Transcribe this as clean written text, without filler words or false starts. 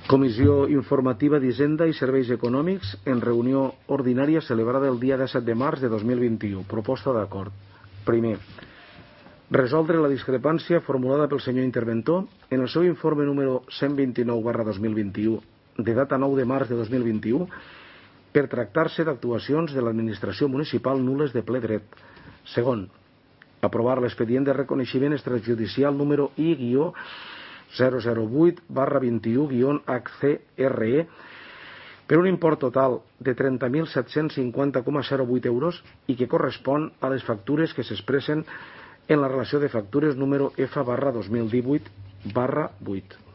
Comissió informativa d'Hisenda i Serveis Econòmics en reunió ordinària celebrada el dia 17 de març de 2021. Proposta d'acord. Primer, resoldre la discrepància formulada pel senyor interventor en el seu informe número 129/2021 de data 9 de març de 2021 per tractar-se d'actuacions de l'administració municipal nules de ple dret. Segon, aprovar l'expedient de reconeixement extrajudicial número I-008/21-HCRE per un import total de 30.750,08 euros i que correspon a les factures que s'expressen en la relació de factures número F/2018/8.